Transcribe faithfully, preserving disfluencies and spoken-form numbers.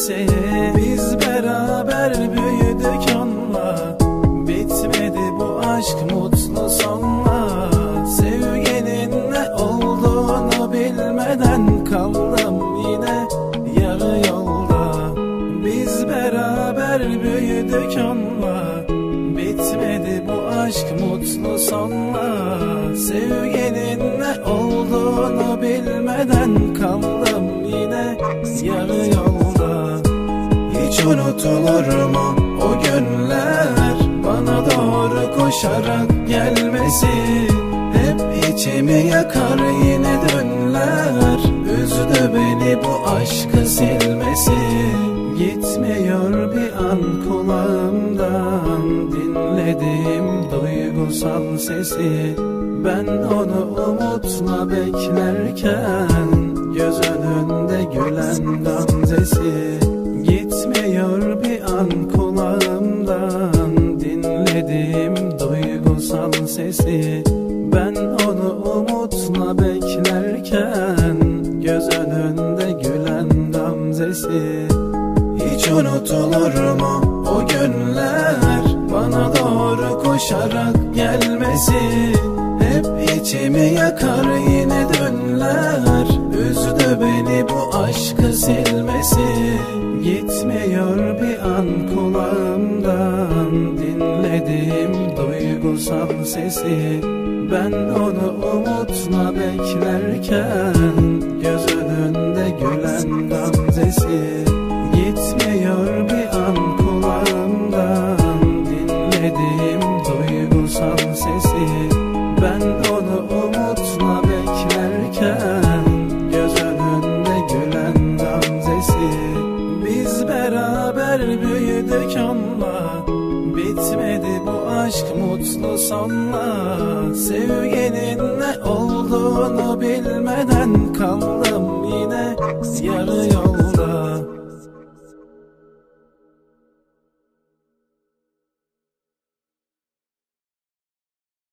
gelmesi. Biz beraber büyüdük onunla, bitmedi bu aşk mutlu sonla. Sevginin ne olduğunu bilmeden kaldım yine yarı yolda. Biz beraber büyüdük onunla, bitmedi bu aşk mutlu sonla. Sevginin ne olduğunu bilmeden kaldım yine yarı yolda. Hiç unutulur mu o günler, bana doğru koşarak gelmesi? Hep içimi yakar yine dünler, üzdü beni bu aşkı silmesi. Gitmiyor bir an kulağımdan dinlediğim duygusal sesi. Ben onu umutla beklerken göz önünde gülen gamzesi. Gitmiyor bir an kulağımdan dinlediğim duygusal sesi. Ben onu umutla beklerken göz önünde gülen gamzesi. Hiç unutulur mu o günler, bana doğru koşarak gelmesi? Hep içimi yakar yine dünler, üzdü beni bu aşkı silmesi. Gitmiyor bir an kulağımdan dinlediğim duygusal sesi. Ben onu umutla beklerken göz önünde gülen gamzesi. Gitmiyor bir an kulağımdan dinlediğim duygusal sesi. Ben onu umutla beklerken göz önünde gülen gamzesi. Biz beraber büyüdük onunla, bitmedi bu aşk mutlu sonla. Sevginin ne olduğunu bilmeden kaldım yine yarı yolda.